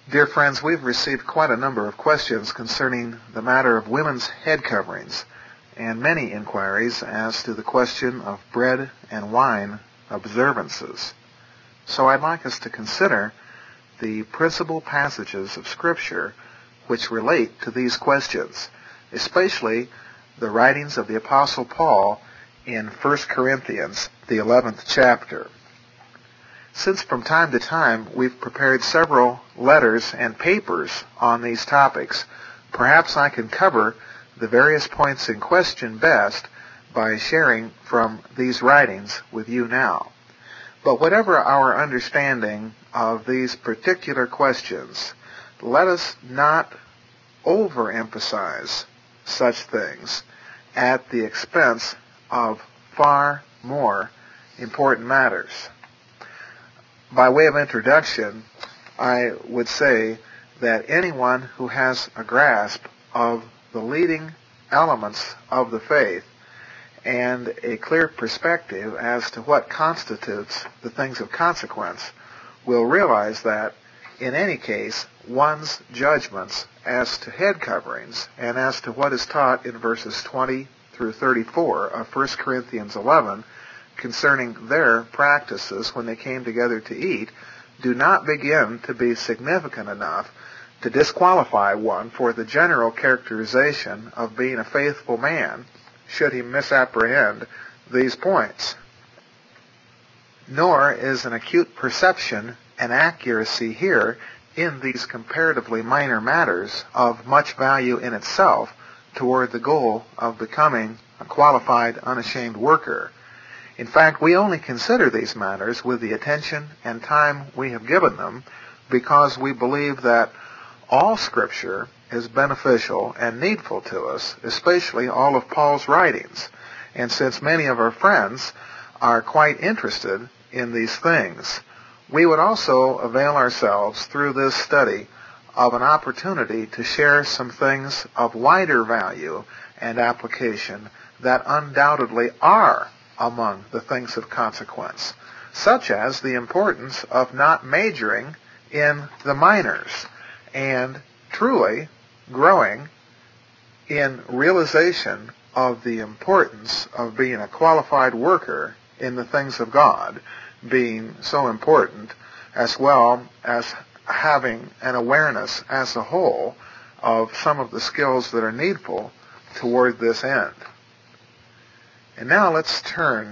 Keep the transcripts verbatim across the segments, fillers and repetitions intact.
Dear friends, we've received quite a number of questions concerning the matter of women's head coverings, and many inquiries as to the question of bread and wine observances. So I'd like us to consider the principal passages of Scripture which relate to these questions, especially the writings of the Apostle Paul in First Corinthians, the eleventh chapter. Since from time to time we've prepared several letters and papers on these topics, perhaps I can cover the various points in question best by sharing from these writings with you now. But whatever our understanding of these particular questions, let us not overemphasize such things at the expense of far more important matters. By way of introduction, I would say that anyone who has a grasp of the leading elements of the faith and a clear perspective as to what constitutes the things of consequence will realize that, in any case, one's judgments as to head coverings and as to what is taught in verses twenty through thirty-four of First Corinthians eleven concerning their practices when they came together to eat do not begin to be significant enough to disqualify one for the general characterization of being a faithful man should he misapprehend these points. Nor is an acute perception and accuracy here in these comparatively minor matters of much value in itself toward the goal of becoming a qualified, unashamed worker. In fact, we only consider these matters with the attention and time we have given them because we believe that all Scripture is beneficial and needful to us, especially all of Paul's writings. And since many of our friends are quite interested in these things, we would also avail ourselves through this study of an opportunity to share some things of wider value and application that undoubtedly are among the things of consequence, such as the importance of not majoring in the minors and truly growing in realization of the importance of being a qualified worker in the things of God being so important, as well as having an awareness as a whole of some of the skills that are needful toward this end. And now let's turn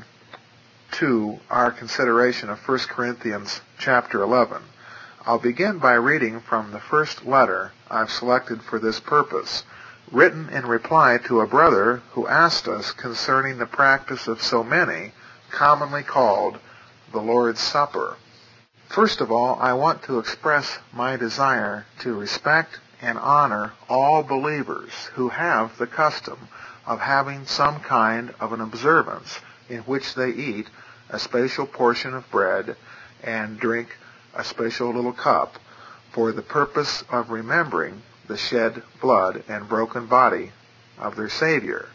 to our consideration of First Corinthians chapter eleven. I'll begin by reading from the first letter I've selected for this purpose, written in reply to a brother who asked us concerning the practice of so many, commonly called the Lord's Supper. First of all, I want to express my desire to respect and honor all believers who have the custom of having some kind of an observance in which they eat a special portion of bread and drink a special little cup for the purpose of remembering the shed blood and broken body of their Savior.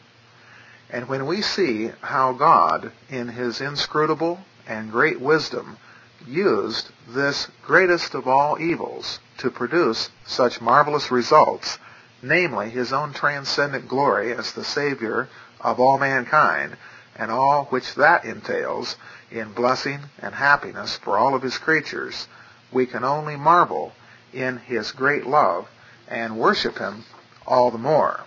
And when we see how God, in His inscrutable and great wisdom, used this greatest of all evils to produce such marvelous results, namely His own transcendent glory as the Savior of all mankind, and all which that entails in blessing and happiness for all of His creatures, we can only marvel in His great love and worship Him all the more.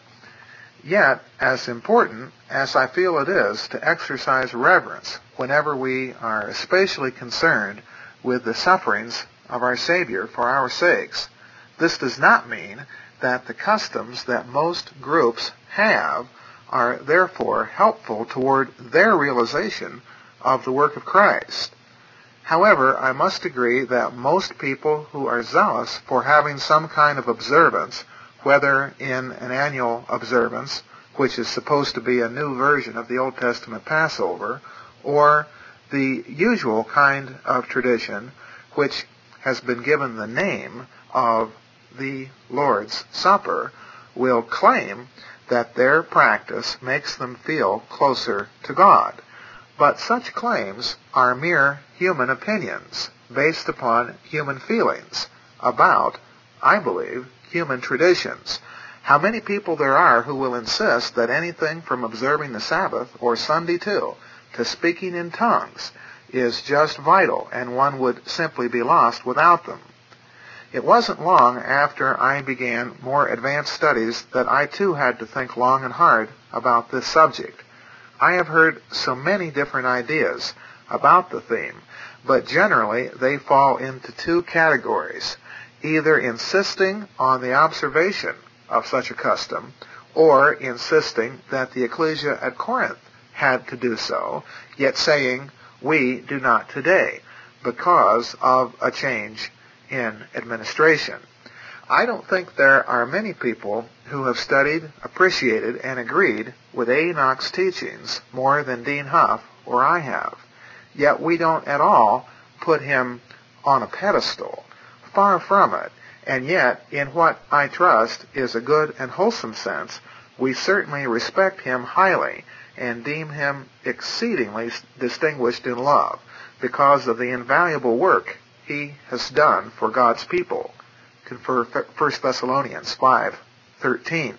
Yet, as important as I feel it is to exercise reverence whenever we are especially concerned with the sufferings of our Savior for our sakes, this does not mean that the customs that most groups have are therefore helpful toward their realization of the work of Christ. However, I must agree that most people who are zealous for having some kind of observance, whether in an annual observance, which is supposed to be a new version of the Old Testament Passover, or the usual kind of tradition, which has been given the name of the Lord's Supper, will claim that their practice makes them feel closer to God. But such claims are mere human opinions based upon human feelings about I believe, human traditions. How many people there are who will insist that anything from observing the Sabbath, or Sunday too, to speaking in tongues is just vital, and one would simply be lost without them. It wasn't long after I began more advanced studies that I too had to think long and hard about this subject. I have heard so many different ideas about the theme, but generally they fall into two categories, either insisting on the observation of such a custom, or insisting that the ecclesia at Corinth had to do so, yet saying, we do not today, because of a change in administration. I don't think there are many people who have studied, appreciated, and agreed with A. Enoch's teachings more than Dean Huff or I have. Yet we don't at all put him on a pedestal. Far from it. And yet, in what I trust is a good and wholesome sense, we certainly respect him highly and deem him exceedingly distinguished in love because of the invaluable work he has done for God's people. Confer First Thessalonians five thirteen.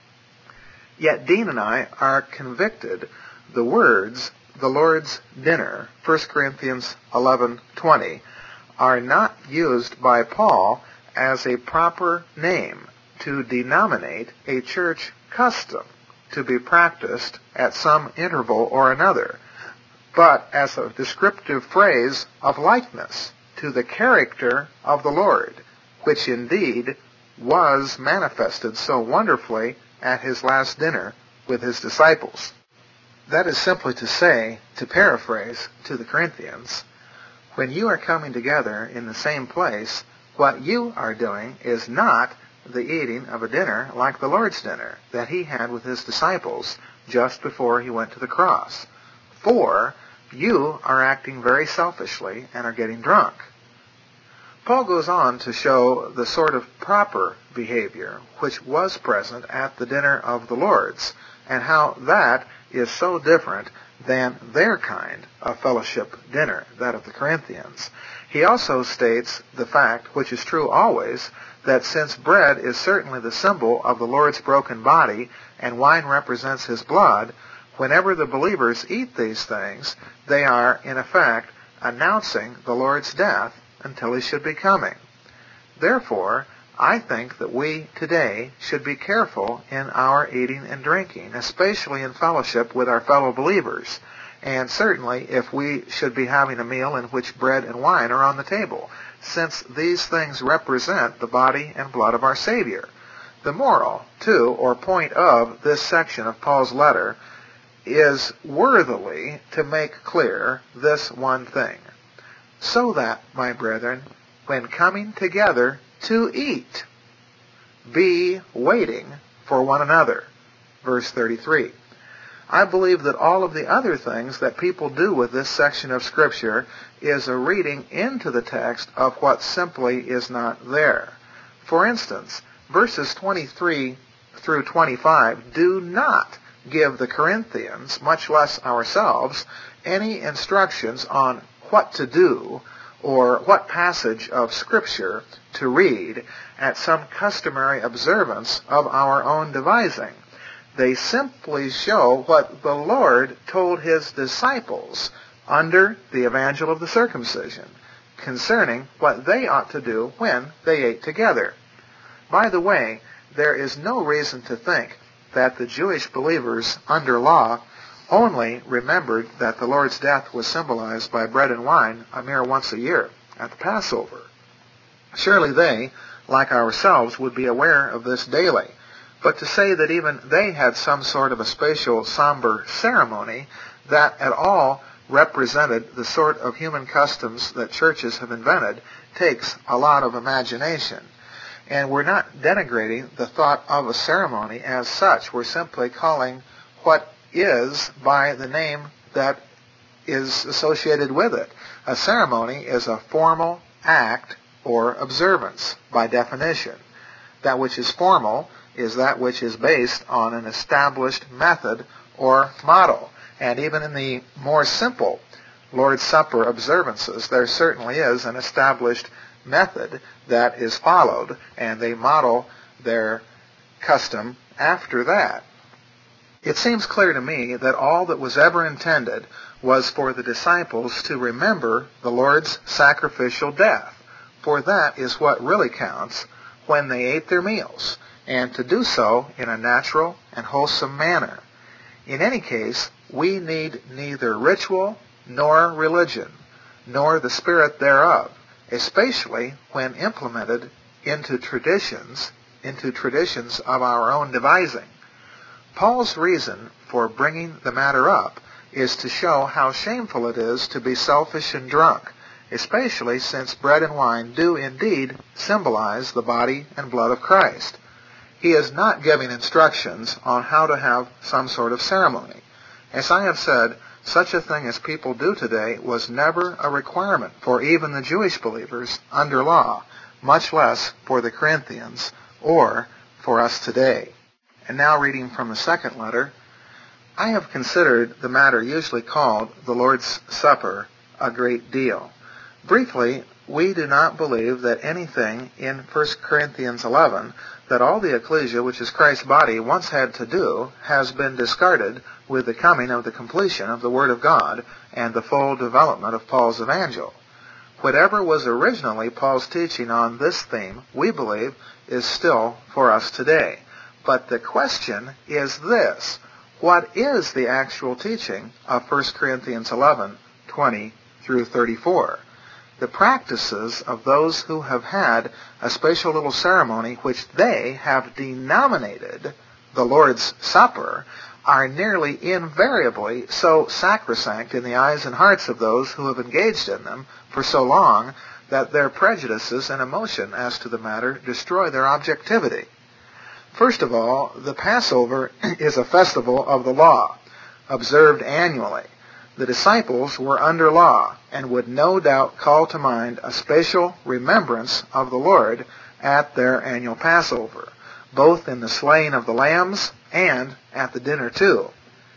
Yet Dean and I are convicted the words, the Lord's dinner, First Corinthians eleven twenty, are not used by Paul as a proper name to denominate a church custom to be practiced at some interval or another, but as a descriptive phrase of likeness to the character of the Lord, which indeed was manifested so wonderfully at his last dinner with his disciples. That is simply to say, to paraphrase to the Corinthians, when you are coming together in the same place, what you are doing is not the eating of a dinner like the Lord's dinner that he had with his disciples just before he went to the cross. For you are acting very selfishly and are getting drunk. Paul goes on to show the sort of proper behavior which was present at the dinner of the Lord's, and how that is so different than their kind of fellowship dinner, that of the Corinthians. He also states the fact, which is true always, that since bread is certainly the symbol of the Lord's broken body and wine represents his blood, whenever the believers eat these things, they are, in effect, announcing the Lord's death until he should be coming. Therefore, I think that we today should be careful in our eating and drinking, especially in fellowship with our fellow believers, and certainly if we should be having a meal in which bread and wine are on the table, since these things represent the body and blood of our Savior. The moral, too, or point of this section of Paul's letter is worthily to make clear this one thing. So that, my brethren, when coming together to eat, be waiting for one another. Verse thirty-three. I believe that all of the other things that people do with this section of Scripture is a reading into the text of what simply is not there. For instance, verses twenty-three through twenty-five do not give the Corinthians, much less ourselves, any instructions on what to do or what passage of Scripture to read at some customary observance of our own devising. They simply show what the Lord told his disciples under the Evangel of the Circumcision concerning what they ought to do when they ate together. By the way, there is no reason to think that the Jewish believers under law only remembered that the Lord's death was symbolized by bread and wine a mere once a year at the Passover. Surely they, like ourselves, would be aware of this daily. But to say that even they had some sort of a spatial, somber ceremony that at all represented the sort of human customs that churches have invented takes a lot of imagination. And we're not denigrating the thought of a ceremony as such. We're simply calling what is by the name that is associated with it. A ceremony is a formal act or observance by definition. That which is formal is that which is based on an established method or model. And even in the more simple Lord's Supper observances, there certainly is an established method that is followed, and they model their custom after that. It seems clear to me that all that was ever intended was for the disciples to remember the Lord's sacrificial death, for that is what really counts when they ate their meals, and to do so in a natural and wholesome manner. In any case, we need neither ritual nor religion, nor the spirit thereof, especially when implemented into traditions, into traditions of our own devising. Paul's reason for bringing the matter up is to show how shameful it is to be selfish and drunk, especially since bread and wine do indeed symbolize the body and blood of Christ. He is not giving instructions on how to have some sort of ceremony. As I have said, such a thing as people do today was never a requirement for even the Jewish believers under law, much less for the Corinthians or for us today. And now reading from the second letter, I have considered the matter usually called the Lord's Supper a great deal. Briefly, we do not believe that anything in First Corinthians eleven, that all the ecclesia, which is Christ's body, once had to do, has been discarded with the coming of the completion of the Word of God and the full development of Paul's evangel. Whatever was originally Paul's teaching on this theme, we believe, is still for us today. But the question is this: what is the actual teaching of First Corinthians eleven, twenty through thirty-four? The practices of those who have had a special little ceremony which they have denominated the Lord's Supper are nearly invariably so sacrosanct in the eyes and hearts of those who have engaged in them for so long that their prejudices and emotion as to the matter destroy their objectivity. First of all, the Passover is a festival of the law, observed annually. The disciples were under law and would no doubt call to mind a special remembrance of the Lord at their annual Passover, both in the slaying of the lambs and at the dinner too.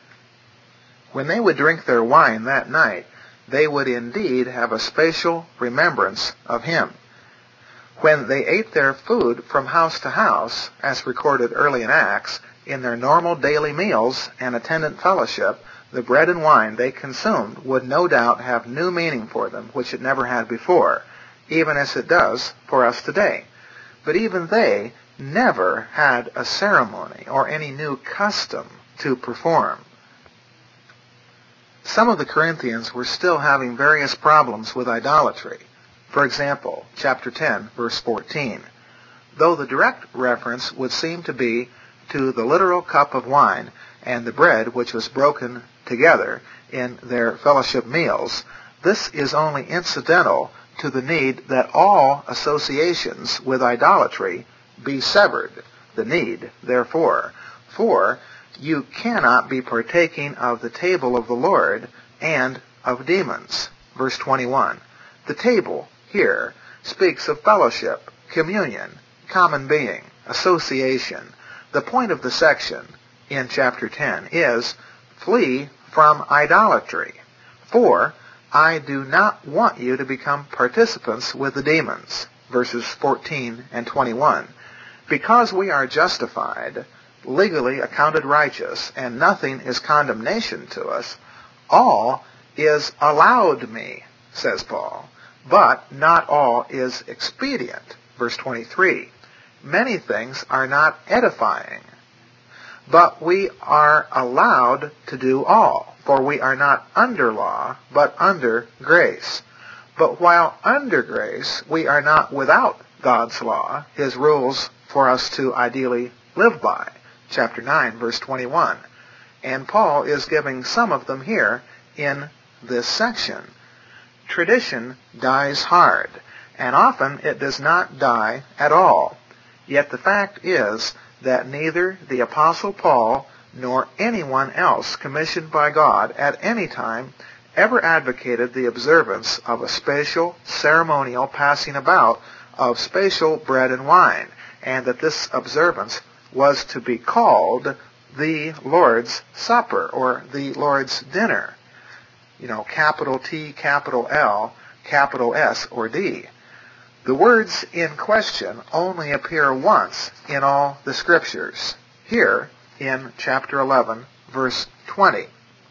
When they would drink their wine that night, they would indeed have a special remembrance of Him. When they ate their food from house to house, as recorded early in Acts, in their normal daily meals and attendant fellowship, the bread and wine they consumed would no doubt have new meaning for them, which it never had before, even as it does for us today. But even they never had a ceremony or any new custom to perform. Some of the Corinthians were still having various problems with idolatry. For example, chapter ten, verse fourteen. Though the direct reference would seem to be to the literal cup of wine and the bread which was broken together in their fellowship meals, this is only incidental to the need that all associations with idolatry be severed. The need, therefore, for you cannot be partaking of the table of the Lord and of demons. Verse twenty-one. The table here speaks of fellowship, communion, common being, association. The point of the section in chapter ten is, flee from idolatry, for I do not want you to become participants with the demons. Verses fourteen and twenty-one. Because we are justified, legally accounted righteous, and nothing is condemnation to us, all is allowed me, says Paul, but not all is expedient. Verse twenty-three. Many things are not edifying, but we are allowed to do all, for we are not under law, but under grace. But while under grace, we are not without God's law, His rules for us to ideally live by. Chapter nine, verse twenty-one. And Paul is giving some of them here in this section. Tradition dies hard, and often it does not die at all. Yet the fact is that neither the Apostle Paul nor anyone else commissioned by God at any time ever advocated the observance of a spatial ceremonial passing about of spatial bread and wine, and that this observance was to be called the Lord's Supper or the Lord's Dinner. You know, capital T, capital L, capital S, or D. The words in question only appear once in all the Scriptures, here in chapter eleven, verse twenty.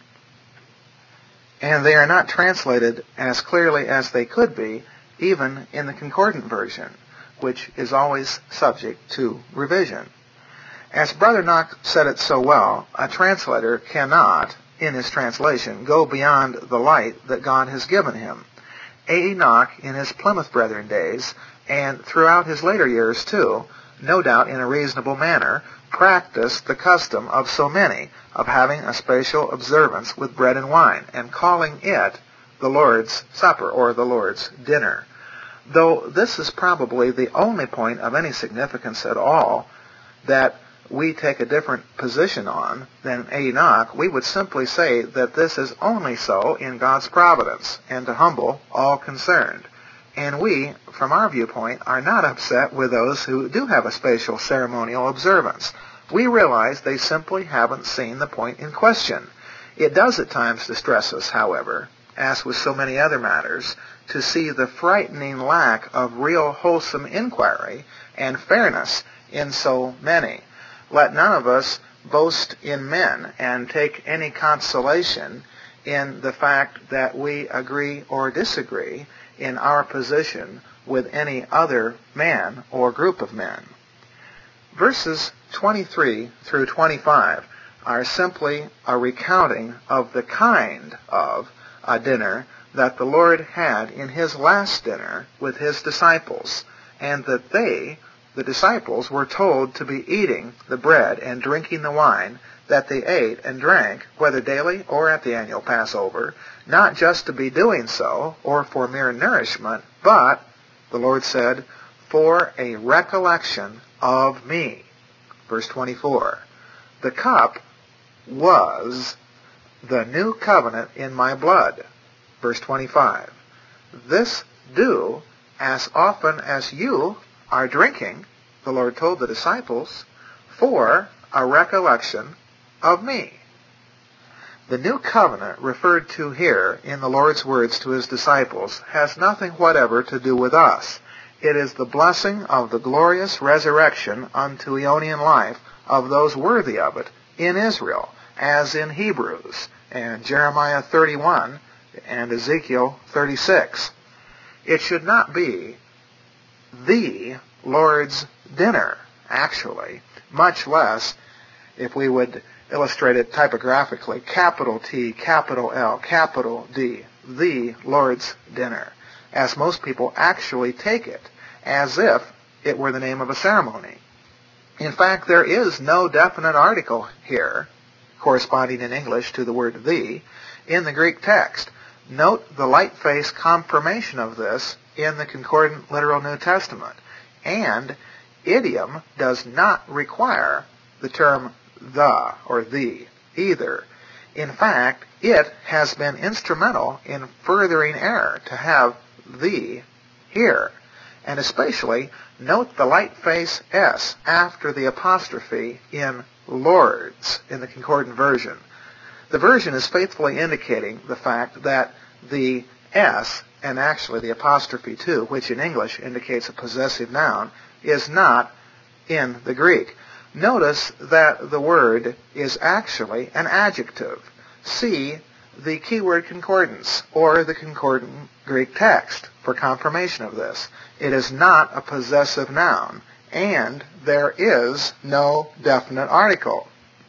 And they are not translated as clearly as they could be, even in the concordant version, which is always subject to revision. As Brother Knox said it so well, a translator cannot, in his translation, go beyond the light that God has given him. A. Enoch, in his Plymouth Brethren days, and throughout his later years too, no doubt in a reasonable manner, practiced the custom of so many of having a special observance with bread and wine, and calling it the Lord's Supper, or the Lord's Dinner. Though this is probably the only point of any significance at all that we take a different position on than Enoch, we would simply say that this is only so in God's providence, and to humble all concerned. And we, from our viewpoint, are not upset with those who do have a spatial ceremonial observance. We realize they simply haven't seen the point in question. It does at times distress us, however, as with so many other matters, to see the frightening lack of real wholesome inquiry and fairness in so many. Let none of us boast in men and take any consolation in the fact that we agree or disagree in our position with any other man or group of men. Verses twenty-three through twenty-five are simply a recounting of the kind of a dinner that the Lord had in his last dinner with his disciples, and that they, the disciples, were told to be eating the bread and drinking the wine that they ate and drank, whether daily or at the annual Passover, not just to be doing so or for mere nourishment, but, the Lord said, for a recollection of me. Verse twenty-four, the cup was the new covenant in my blood. Verse twenty-five, this do as often as you are drinking, the Lord told the disciples, for a recollection of me. The new covenant referred to here in the Lord's words to his disciples has nothing whatever to do with us. It is the blessing of the glorious resurrection unto Aeonian life of those worthy of it in Israel, as in Hebrews and Jeremiah thirty-one and Ezekiel thirty-six. It should not be the Lord's dinner, actually, much less, if we would illustrate it typographically, capital T, capital L, capital D, the Lord's dinner, as most people actually take it, as if it were the name of a ceremony. In fact, there is no definite article here, corresponding in English to the word the, in the Greek text. Note the light-face confirmation of this in the Concordant Literal New Testament. And idiom does not require the term the or the either. In fact, it has been instrumental in furthering error to have the here. And especially, note the light-face S after the apostrophe in Lord's in the Concordant version. The version is faithfully indicating the fact that the S, and actually the apostrophe too, which in English indicates a possessive noun, is not in the Greek. Notice that the word is actually an adjective. See the keyword concordance, or the concordant Greek text, for confirmation of this. It is not a possessive noun, and there is no definite article.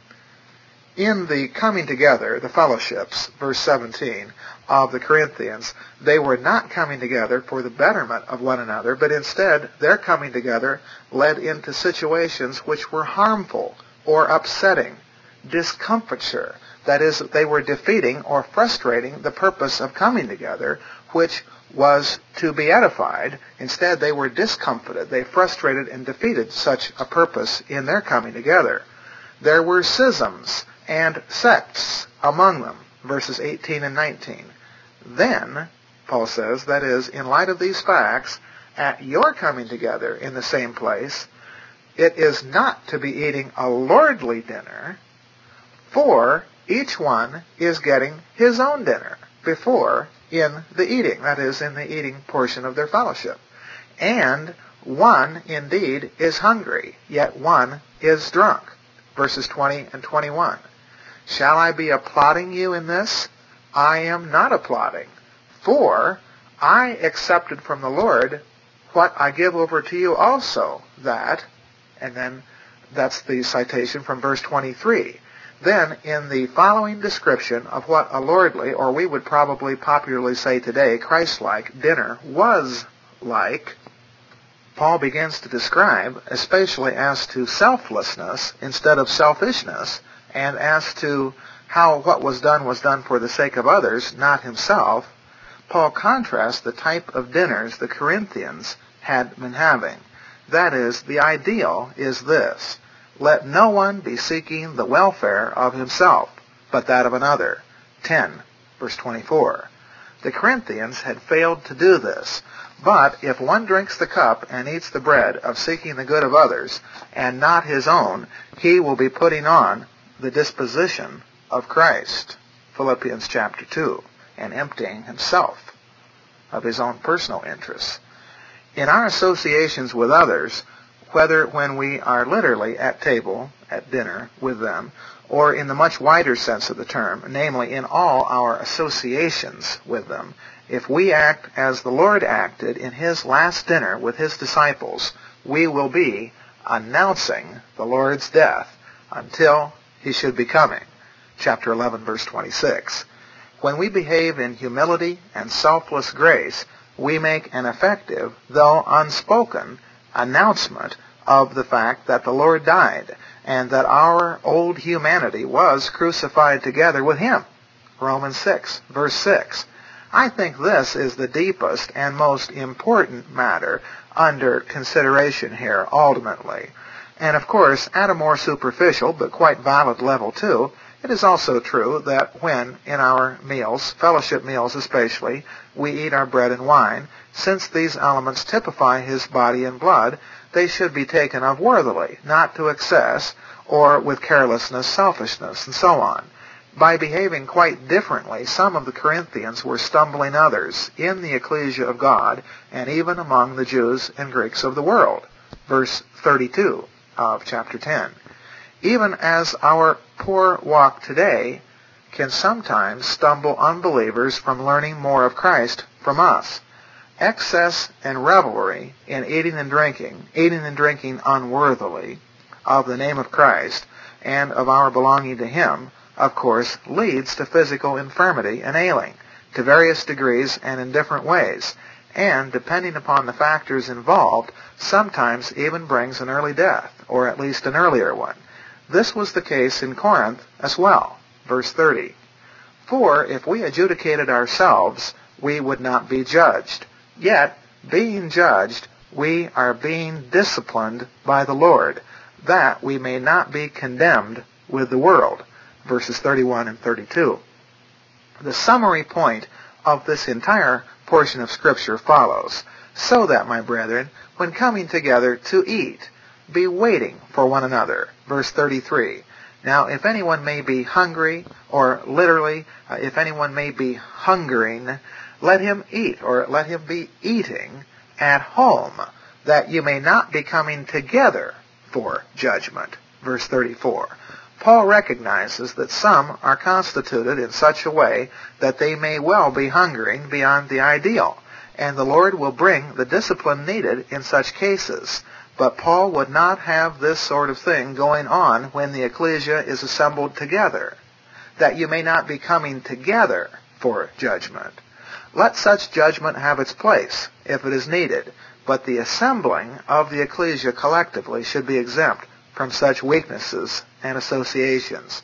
In the coming together, the fellowships, verse seventeen, of the Corinthians, they were not coming together for the betterment of one another, but instead their coming together led into situations which were harmful or upsetting, discomfiture. That is, they were defeating or frustrating the purpose of coming together, which was to be edified. Instead, they were discomfited. They frustrated and defeated such a purpose in their coming together. There were schisms and sects among them, verses eighteen and nineteen. Then, Paul says, that is, in light of these facts, at your coming together in the same place, it is not to be eating a lordly dinner, for each one is getting his own dinner before in the eating, that is, in the eating portion of their fellowship. And one indeed is hungry, yet one is drunk. Verses twenty and twenty-one. Shall I be applauding you in this? I am not applauding. For I accepted from the Lord what I give over to you also, that, and then that's the citation from verse twenty-three. Then, in the following description of what a lordly, or we would probably popularly say today, Christ-like dinner was like, Paul begins to describe, especially as to selflessness instead of selfishness, and as to how what was done was done for the sake of others, not himself. Paul contrasts the type of dinners the Corinthians had been having. That is, the ideal is this: let no one be seeking the welfare of himself, but that of another. ten, verse twenty-four. The Corinthians had failed to do this. But if one drinks the cup and eats the bread of seeking the good of others, and not his own, he will be putting on the disposition of Christ. Philippians chapter two. And emptying himself of his own personal interests. In our associations with others, whether when we are literally at table, at dinner, with them, or in the much wider sense of the term, namely in all our associations with them, if we act as the Lord acted in his last dinner with his disciples, we will be announcing the Lord's death until he should be coming. Chapter eleven, verse twenty-six. When we behave in humility and selfless grace, we make an effective, though unspoken, announcement of the fact that the Lord died and that our old humanity was crucified together with him. Romans six, verse six. I think this is the deepest and most important matter under consideration here ultimately. And of course, at a more superficial but quite valid level too, it is also true that when, in our meals, fellowship meals especially, we eat our bread and wine, since these elements typify his body and blood, they should be taken of worthily, not to excess, or with carelessness, selfishness, and so on. By behaving quite differently, some of the Corinthians were stumbling others in the ecclesia of God, and even among the Jews and Greeks of the world. Verse thirty-two of chapter ten. Even as our poor walk today can sometimes stumble unbelievers from learning more of Christ from us. Excess and revelry in eating and drinking, eating and drinking unworthily of the name of Christ and of our belonging to him, of course, leads to physical infirmity and ailing, to various degrees and in different ways, and, depending upon the factors involved, sometimes even brings an early death, or at least an earlier one. This was the case in Corinth as well. Verse thirty. For if we adjudicated ourselves, we would not be judged. Yet, being judged, we are being disciplined by the Lord, that we may not be condemned with the world. Verses thirty-one and thirty-two. The summary point of this entire portion of Scripture follows. So that, my brethren, when coming together to eat, be waiting for one another. Verse thirty-three. Now, if anyone may be hungry, or literally, uh, if anyone may be hungering, let him eat, or let him be eating at home, that you may not be coming together for judgment. Verse thirty-four. Paul recognizes that some are constituted in such a way that they may well be hungering beyond the ideal, and the Lord will bring the discipline needed in such cases. But Paul would not have this sort of thing going on when the ecclesia is assembled together, that you may not be coming together for judgment. Let such judgment have its place, if it is needed, but the assembling of the ecclesia collectively should be exempt from such weaknesses and associations.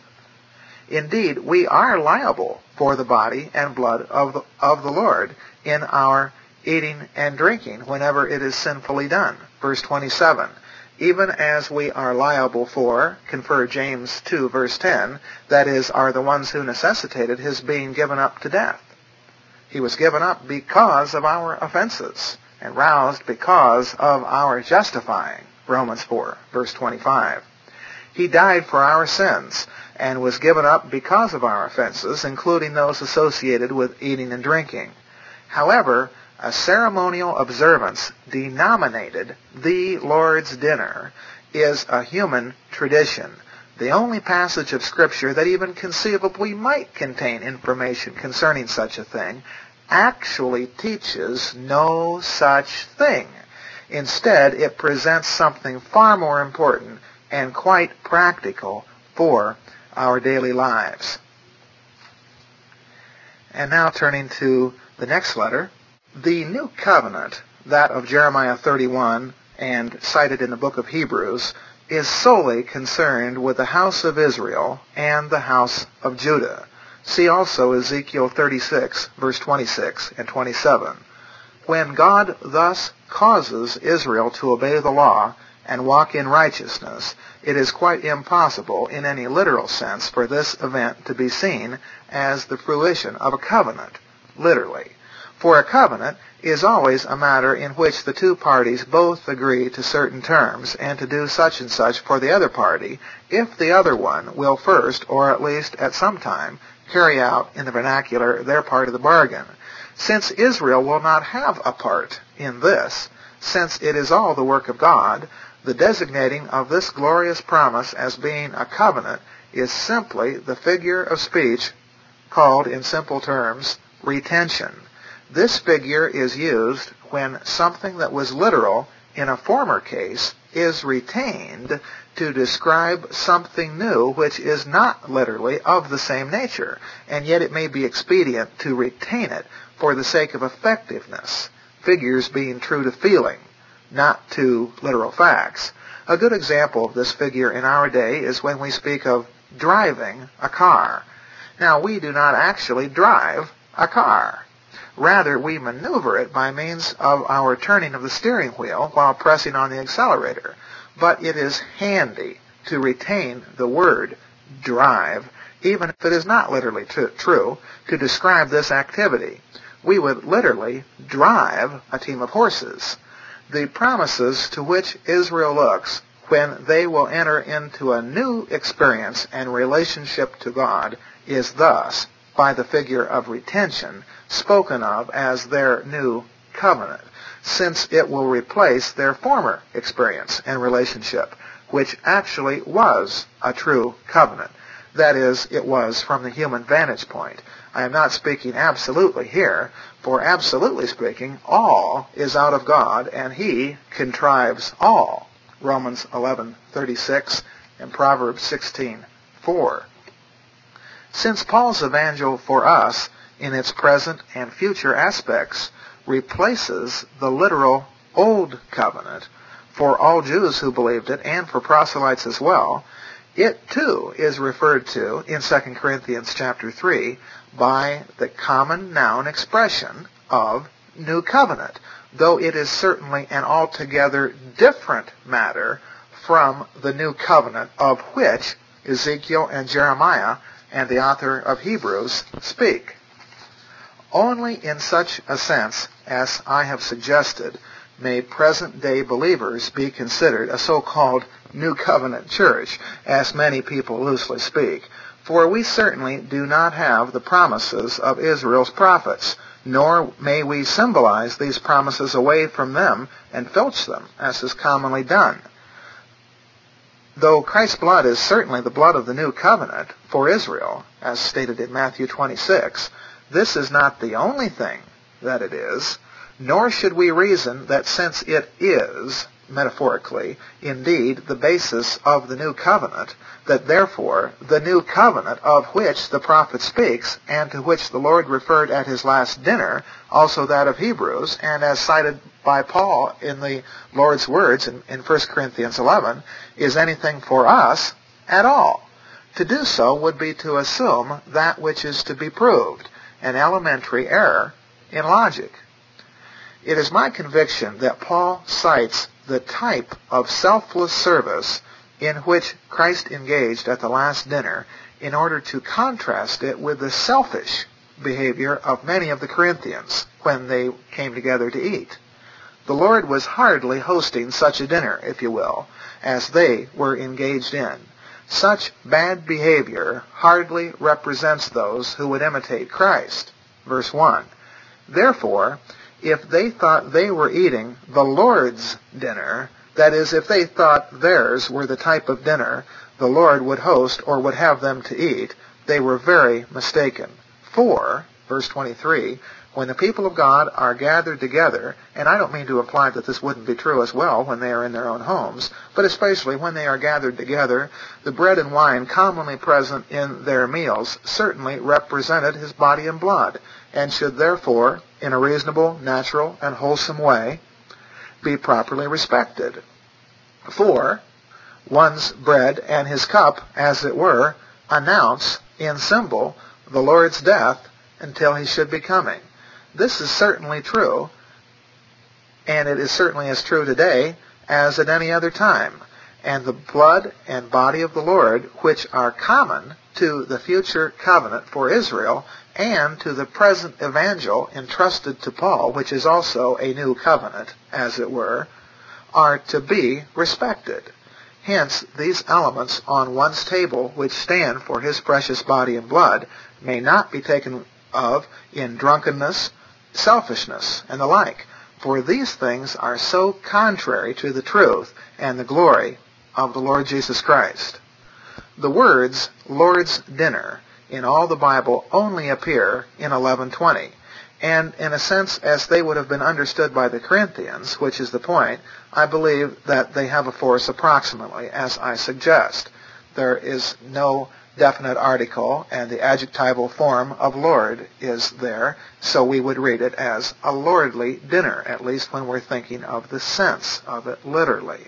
Indeed, we are liable for the body and blood of the, of the Lord in our eating and drinking whenever it is sinfully done. Verse twenty-seven. Even as we are liable for, confer James two, verse ten, that is, are the ones who necessitated his being given up to death. He was given up because of our offenses, and roused because of our justifying. Romans four, verse twenty-five. He died for our sins, and was given up because of our offenses, including those associated with eating and drinking. However, A ceremonial observance denominated the Lord's dinner is a human tradition. The only passage of Scripture that even conceivably might contain information concerning such a thing actually teaches no such thing. Instead, it presents something far more important and quite practical for our daily lives. And now turning to the next letter, the new covenant, that of Jeremiah thirty-one and cited in the book of Hebrews, is solely concerned with the house of Israel and the house of Judah. See also Ezekiel thirty-six, verse twenty-six and twenty-seven. When God thus causes Israel to obey the law and walk in righteousness, it is quite impossible in any literal sense for this event to be seen as the fruition of a covenant, literally. For a covenant is always a matter in which the two parties both agree to certain terms and to do such and such for the other party if the other one will first, or at least at some time, carry out in the vernacular their part of the bargain. Since Israel will not have a part in this, since it is all the work of God, the designating of this glorious promise as being a covenant is simply the figure of speech called in simple terms retention. This figure is used when something that was literal in a former case is retained to describe something new which is not literally of the same nature, and yet it may be expedient to retain it for the sake of effectiveness, figures being true to feeling, not to literal facts. A good example of this figure in our day is when we speak of driving a car. Now, we do not actually drive a car. Rather, we maneuver it by means of our turning of the steering wheel while pressing on the accelerator. But it is handy to retain the word drive, even if it is not literally t- true, to describe this activity. We would literally drive a team of horses. The promises to which Israel looks when they will enter into a new experience and relationship to God is thus, by the figure of retention, spoken of as their new covenant, since it will replace their former experience and relationship, which actually was a true covenant. That is, it was from the human vantage point. I am not speaking absolutely here, for absolutely speaking, all is out of God, and He contrives all. Romans eleven thirty-six and Proverbs sixteen four. Since Paul's evangel for us, in its present and future aspects, replaces the literal Old Covenant for all Jews who believed it and for proselytes as well, it too is referred to in Second Corinthians chapter three by the common noun expression of New Covenant, though it is certainly an altogether different matter from the New Covenant of which Ezekiel and Jeremiah and the author of Hebrews speak. Only in such a sense as I have suggested may present-day believers be considered a so-called New Covenant church, as many people loosely speak, for we certainly do not have the promises of Israel's prophets, nor may we symbolize these promises away from them and filch them, as is commonly done. Though Christ's blood is certainly the blood of the New Covenant for Israel, as stated in Matthew twenty-six, this is not the only thing that it is, nor should we reason that since it is, metaphorically, indeed the basis of the New Covenant, that therefore the New Covenant of which the prophet speaks, and to which the Lord referred at his last dinner, also that of Hebrews, and as cited by Paul in the Lord's words in, in First Corinthians eleven, is anything for us at all. To do so would be to assume that which is to be proved, an elementary error in logic. It is my conviction that Paul cites the type of selfless service in which Christ engaged at the last dinner in order to contrast it with the selfish behavior of many of the Corinthians when they came together to eat. The Lord was hardly hosting such a dinner, if you will, as they were engaged in. Such bad behavior hardly represents those who would imitate Christ. Verse one. Therefore, if they thought they were eating the Lord's dinner, that is, if they thought theirs were the type of dinner the Lord would host or would have them to eat, they were very mistaken. For, verse twenty-three, when the people of God are gathered together, and I don't mean to imply that this wouldn't be true as well when they are in their own homes, but especially when they are gathered together, the bread and wine commonly present in their meals certainly represented his body and blood, and should therefore, in a reasonable, natural, and wholesome way, be properly respected. For one's bread and his cup, as it were, announce, in symbol, the Lord's death until he should be coming. This is certainly true, and it is certainly as true today as at any other time. And the blood and body of the Lord, which are common to the future covenant for Israel and to the present evangel entrusted to Paul, which is also a new covenant, as it were, are to be respected. Hence, these elements on one's table, which stand for his precious body and blood, may not be taken of in drunkenness, selfishness, and the like, for these things are so contrary to the truth and the glory of the Lord Jesus Christ. The words Lord's dinner in all the Bible only appear in eleven twenty, and in a sense as they would have been understood by the Corinthians, which is the point, I believe that they have a force approximately as I suggest. There is no definite article, and the adjectival form of Lord is there, so we would read it as a lordly dinner, at least when we're thinking of the sense of it literally.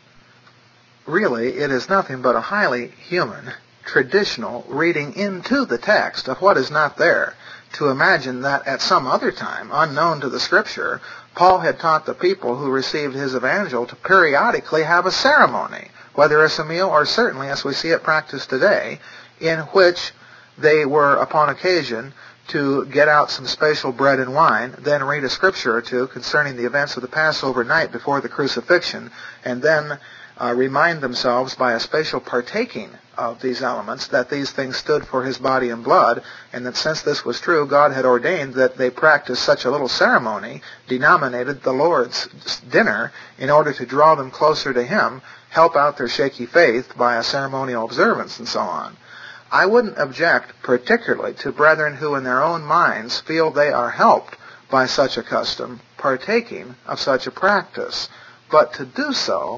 Really, it is nothing but a highly human, traditional reading into the text of what is not there, to imagine that at some other time, unknown to the Scripture, Paul had taught the people who received his evangel to periodically have a ceremony, whether as a meal or certainly as we see it practiced today, in which they were, upon occasion, to get out some special bread and wine, then read a scripture or two concerning the events of the Passover night before the crucifixion, and then uh, remind themselves by a special partaking of these elements that these things stood for his body and blood, and that since this was true, God had ordained that they practice such a little ceremony, denominated the Lord's dinner, in order to draw them closer to him, help out their shaky faith by a ceremonial observance, and so on. I wouldn't object particularly to brethren who in their own minds feel they are helped by such a custom, partaking of such a practice. But to do so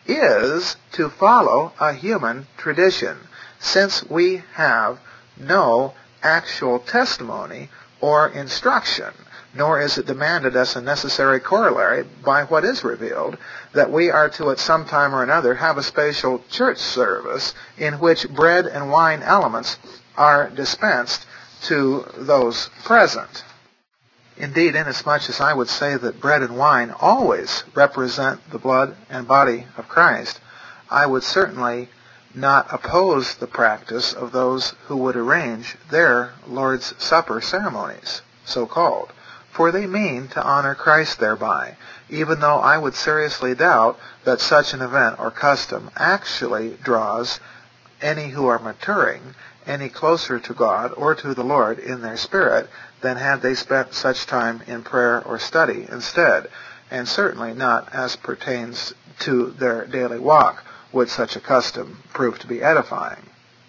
is to follow a human tradition, since we have no actual testimony or instruction, nor is it demanded as a necessary corollary by what is revealed, that we are to at some time or another have a special church service in which bread and wine elements are dispensed to those present. Indeed, inasmuch as I would say that bread and wine always represent the blood and body of Christ, I would certainly not oppose the practice of those who would arrange their Lord's Supper ceremonies, so-called, for they mean to honor Christ thereby, even though I would seriously doubt that such an event or custom actually draws any who are maturing any closer to God or to the Lord in their spirit than had they spent such time in prayer or study instead, and certainly not as pertains to their daily walk would such a custom prove to be edifying.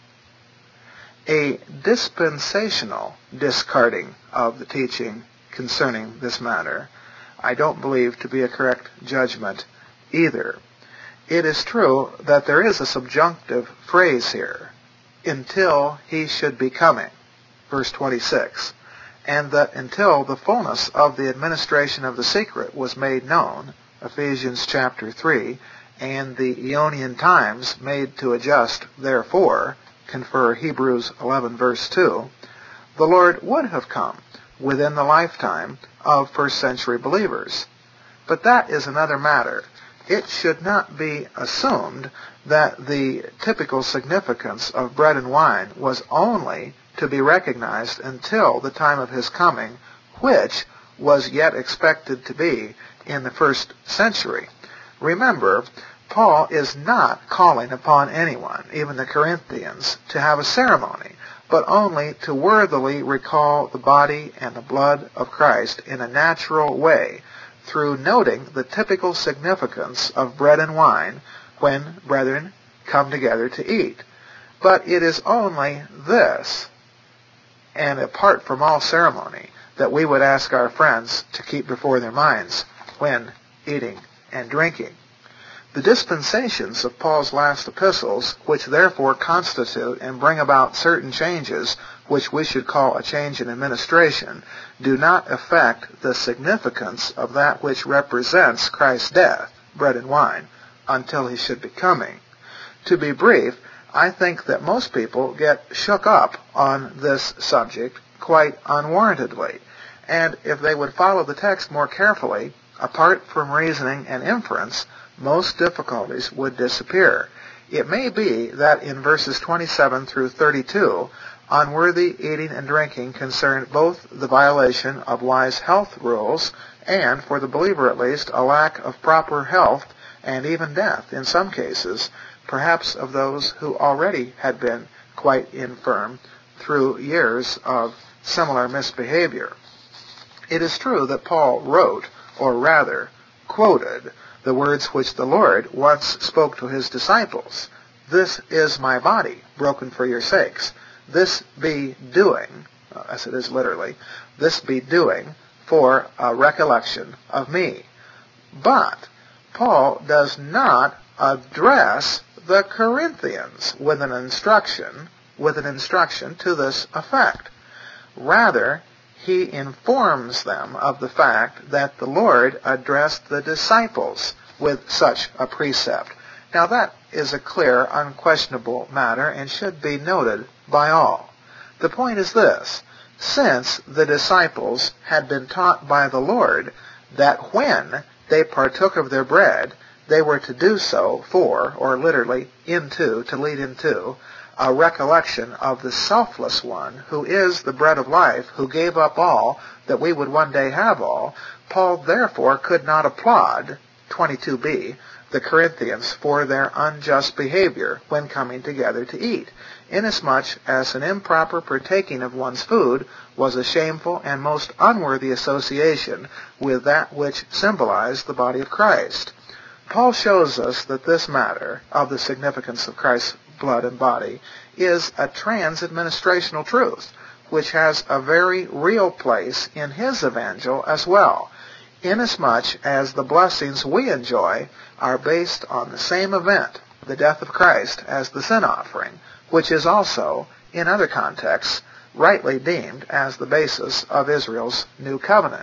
A dispensational discarding of the teaching concerning this matter I don't believe to be a correct judgment either. It is true that there is a subjunctive phrase here, until he should be coming, verse twenty-six, and that until the fullness of the administration of the secret was made known, Ephesians chapter three, and the Aeonian times made to adjust therefore, confer Hebrews eleven verse two, the Lord would have come within the lifetime of first century believers. But that is another matter. It should not be assumed that the typical significance of bread and wine was only to be recognized until the time of his coming, which was yet expected to be in the first century. Remember, Paul is not calling upon anyone, even the Corinthians, to have a ceremony, but only to worthily recall the body and the blood of Christ in a natural way, through noting the typical significance of bread and wine when brethren come together to eat. But it is only this, and apart from all ceremony, that we would ask our friends to keep before their minds when eating and drinking. The dispensations of Paul's last epistles, which therefore constitute and bring about certain changes, which we should call a change in administration, do not affect the significance of that which represents Christ's death, bread and wine, until he should be coming. To be brief, I think that most people get shook up on this subject quite unwarrantedly, and if they would follow the text more carefully, apart from reasoning and inference, most difficulties would disappear. It may be that in verses twenty-seven through thirty-two, unworthy eating and drinking concern both the violation of wise health rules and, for the believer at least, a lack of proper health and even death in some cases, perhaps of those who already had been quite infirm through years of similar misbehavior. It is true that Paul wrote, or rather quoted, the words which the Lord once spoke to his disciples. This is my body, broken for your sakes. This be doing, as it is literally, this be doing for a recollection of me. But Paul does not address the Corinthians with an instruction, with an instruction to this effect. Rather, he informs them of the fact that the Lord addressed the disciples with such a precept. Now that is a clear, unquestionable matter and should be noted by all. The point is this: since the disciples had been taught by the Lord that when they partook of their bread, they were to do so for, or literally into, to lead into, a recollection of the selfless one who is the bread of life, who gave up all that we would one day have all, Paul therefore could not applaud, twenty-two b, the Corinthians for their unjust behavior when coming together to eat, inasmuch as an improper partaking of one's food was a shameful and most unworthy association with that which symbolized the body of Christ. Paul shows us that this matter of the significance of Christ's blood and body is a trans-administrational truth, which has a very real place in his evangel as well, inasmuch as the blessings we enjoy are based on the same event, the death of Christ as the sin offering, which is also, in other contexts, rightly deemed as the basis of Israel's new covenant.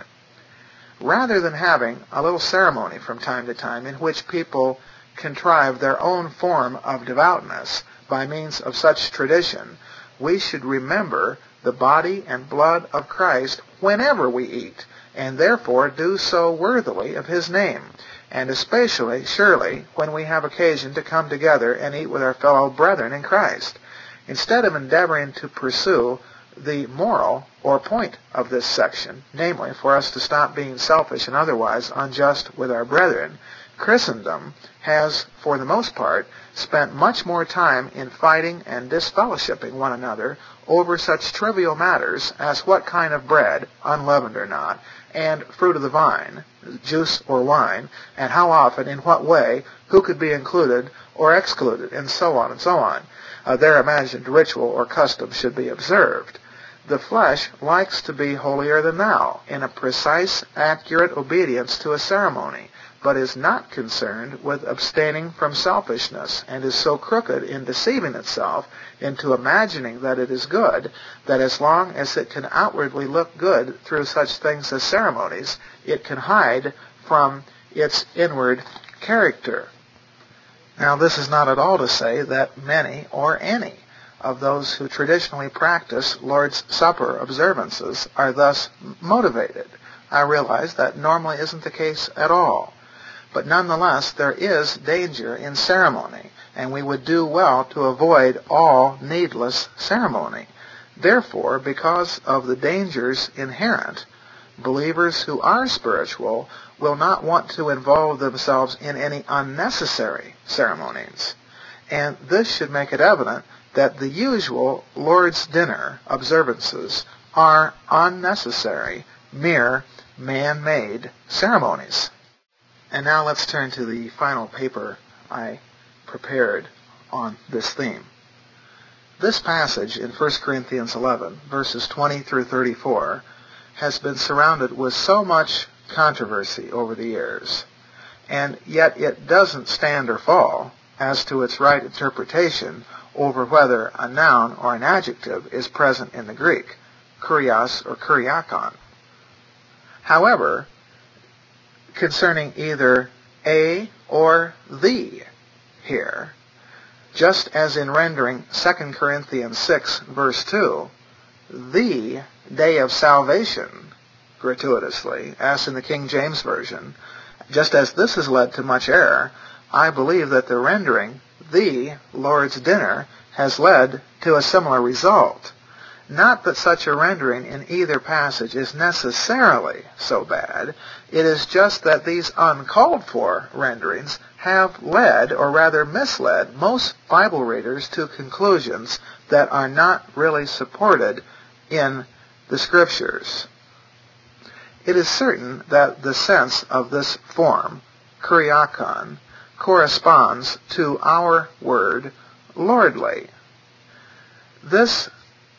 Rather than having a little ceremony from time to time in which people contrive their own form of devoutness by means of such tradition, we should remember the body and blood of Christ whenever we eat, and therefore do so worthily of his name, and especially, surely, when we have occasion to come together and eat with our fellow brethren in Christ. Instead of endeavoring to pursue the moral or point of this section, namely for us to stop being selfish and otherwise unjust with our brethren, Christendom has, for the most part, spent much more time in fighting and disfellowshipping one another over such trivial matters as what kind of bread, unleavened or not, and fruit of the vine, juice or wine, and how often, in what way, who could be included or excluded, and so on and so on. Uh, their imagined ritual or custom should be observed. The flesh likes to be holier than thou, in a precise, accurate obedience to a ceremony, but is not concerned with abstaining from selfishness, and is so crooked in deceiving itself into imagining that it is good, that as long as it can outwardly look good through such things as ceremonies, it can hide from its inward character. Now, this is not at all to say that many or any of those who traditionally practice Lord's Supper observances are thus motivated. I realize that normally isn't the case at all. But nonetheless, there is danger in ceremony, and we would do well to avoid all needless ceremony. Therefore, because of the dangers inherent, believers who are spiritual will not want to involve themselves in any unnecessary ceremonies. And this should make it evident that the usual Lord's dinner observances are unnecessary, mere man-made ceremonies. And now let's turn to the final paper I prepared on this theme. This passage in First Corinthians eleven, verses twenty through thirty-four, has been surrounded with so much controversy over the years, and yet it doesn't stand or fall as to its right interpretation over whether a noun or an adjective is present in the Greek, kurios or kuriakon. However, concerning either a or the here, just as in rendering Second Corinthians six, verse two, the day of salvation, gratuitously, as in the King James Version, just as this has led to much error, I believe that the rendering the Lord's dinner has led to a similar result. Not that such a rendering in either passage is necessarily so bad. It is just that these uncalled for renderings have led, or rather misled, most Bible readers to conclusions that are not really supported in the Scriptures. It is certain that the sense of this form, kuriakon, corresponds to our word lordly. This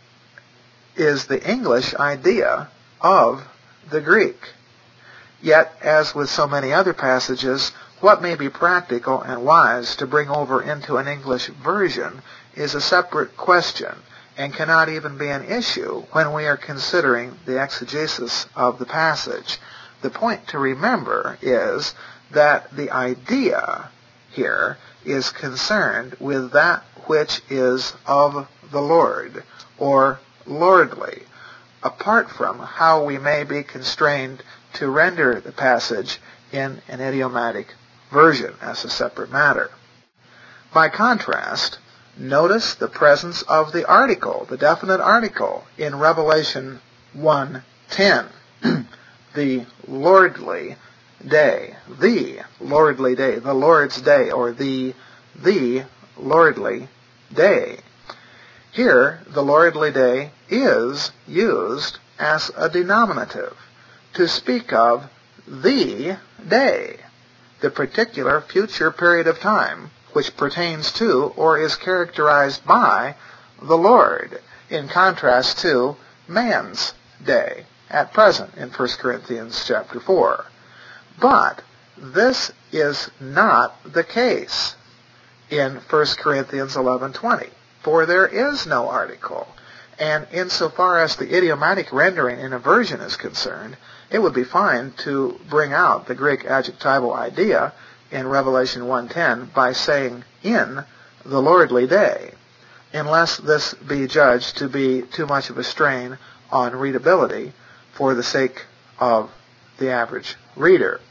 is the English idea of the Greek. Yet, as with so many other passages, what may be practical and wise to bring over into an English version is a separate question, and cannot even be an issue when we are considering the exegesis of the passage. The point to remember is that the idea here is concerned with that which is of the Lord, or lordly, apart from how we may be constrained to render the passage in an idiomatic version as a separate matter. By contrast, notice the presence of the article, the definite article, in Revelation one ten, the lordly day, the lordly day, the Lord's day, or the, the lordly day. Here, the lordly day is used as a denominative to speak of the day, the particular future period of time which pertains to or is characterized by the Lord, in contrast to man's day at present in First Corinthians chapter four. But this is not the case in First Corinthians eleven twenty, for there is no article, and insofar as the idiomatic rendering in a version is concerned, it would be fine to bring out the Greek adjectival idea in Revelation one ten by saying in the lordly day, unless this be judged to be too much of a strain on readability for the sake of the average reader.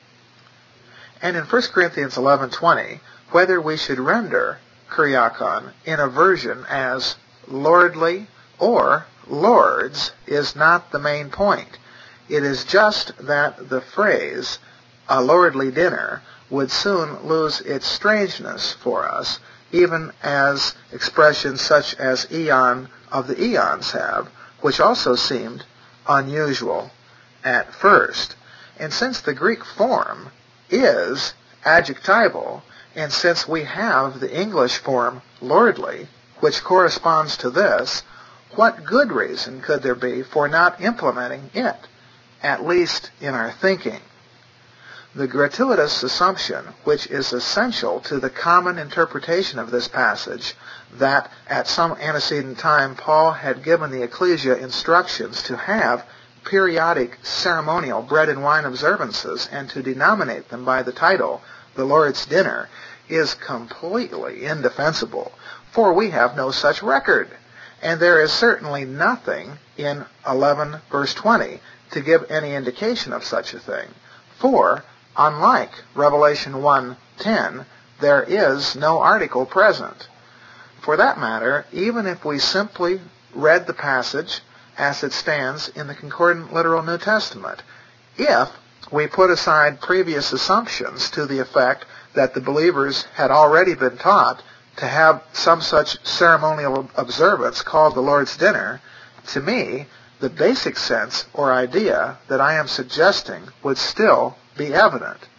And in First Corinthians eleven twenty, whether we should render kuriakon in a version as lordly or lords is not the main point. It is just that the phrase a lordly dinner would soon lose its strangeness for us, even as expressions such as eon of the eons have, which also seemed unusual at first. And since the Greek form is adjectival, and since we have the English form lordly, which corresponds to this, what good reason could there be for not implementing it, at least in our thinking? The gratuitous assumption, which is essential to the common interpretation of this passage, that at some antecedent time Paul had given the ecclesia instructions to have periodic ceremonial bread and wine observances and to denominate them by the title, the Lord's Dinner, is completely indefensible, for we have no such record, and there is certainly nothing in eleven verse twenty to give any indication of such a thing, for unlike Revelation one ten, there is no article present. For that matter, even if we simply read the passage as it stands in the Concordant Literal New Testament, if we put aside previous assumptions to the effect that the believers had already been taught to have some such ceremonial observance called the Lord's dinner, to me, the basic sense or idea that I am suggesting would still be evident.